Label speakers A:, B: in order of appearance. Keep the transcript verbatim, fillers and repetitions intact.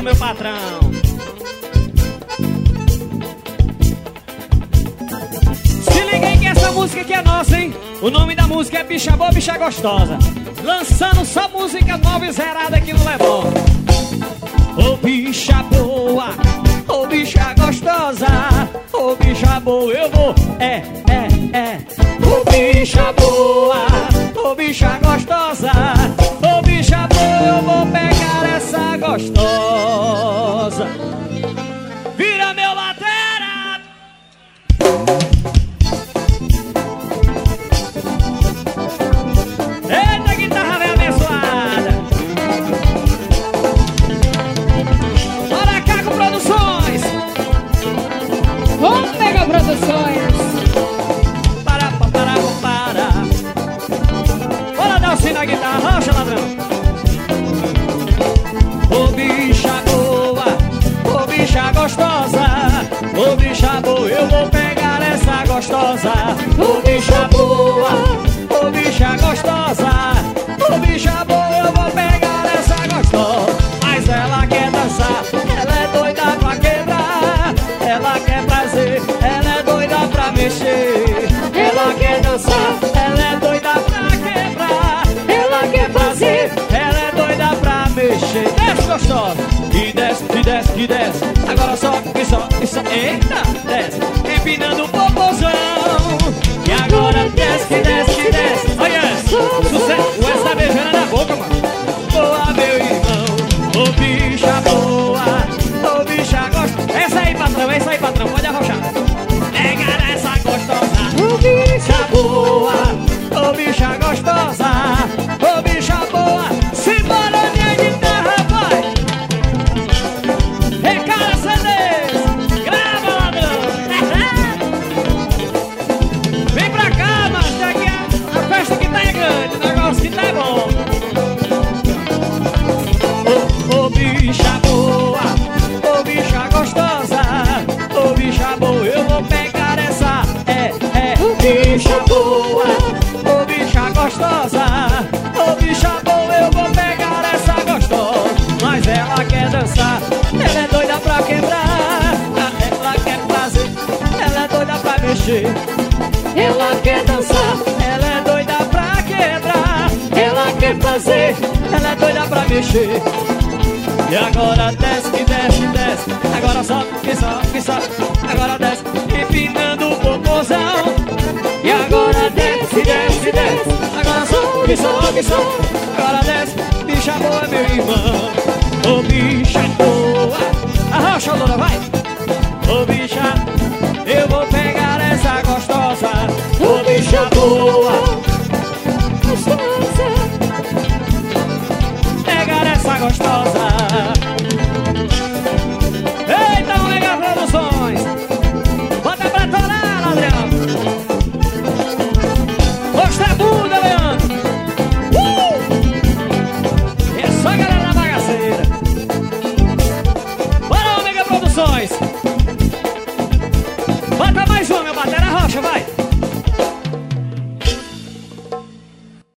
A: meu patrão. Se liguem que essa música aqui é nossa, hein? O nome da música é Bicha Boa, Bicha Gostosa. Lançando só música nova e zerada aqui no Leblon. Ô bicha boa, ô bicha gostosa, ô bicha boa eu vou, é, é, é. Ô bicha boa, ô bicha gostosa, ô bicha boa eu vou pegar essa gostosa. Vira meu batera. Eita guitarra bem abençoada. Bora cá com Produções.
B: Vamos pegar Produções.
A: Para, para, para, para. Bora dar o sino na guitarra, rocha ladrão. Ô bicha boa, ô bicha gostosa, ô bicha boa eu vou pegar essa gostosa. Ô bicha boa, ô bicha gostosa, ô bicha boa eu vou pegar essa gostosa. Mas ela quer dançar, ela é doida pra quebrar, ela quer prazer, ela é doida pra mexer. Ela quer dançar, ela é doida pra quebrar, ela quer prazer, ela é doida pra mexer. Desce gostosa, e desce, e desce, e desce. Agora só, e só, e só, eita, desce, empinando o popozão. E agora desce, e desce, e desce. Olha, sucesso, o S tá beijando na boca, mano. Boa, meu irmão, ô bicha boa, ô bicha gostosa. Essa aí, patrão, essa aí, patrão, pode arrochar. Pegar essa gostosa, ô bicha boa, ô bicha gostosa, ô bicha boa. Simbora, minha guitarra, vai. Recara C Ds, grava, ladrão. Vem pra cá, mas aqui a, a festa que tá é grande, o negócio que tá é bom. Ô, ô bicha boa, ô bicha gostosa, ô bicha boa eu vou pegar essa, é, é, bicha boa, ô bicha gostosa, ô bicha boa eu vou pegar essa gostosa. Mas ela quer dançar, ela é doida pra quebrar, ela quer prazer, ela é doida pra mexer. Ela quer dançar, ela é doida pra quebrar, ela quer prazer, ela é doida pra mexer. E agora desce, que desce, desce. Agora sobe, que sobe, que sobe. Agora desce, empinando o popozão. E agora desce, desce, desce. Agora sobe, que sobe, que sobe. Agora desce, bicha boa, meu irmão. Ô bicha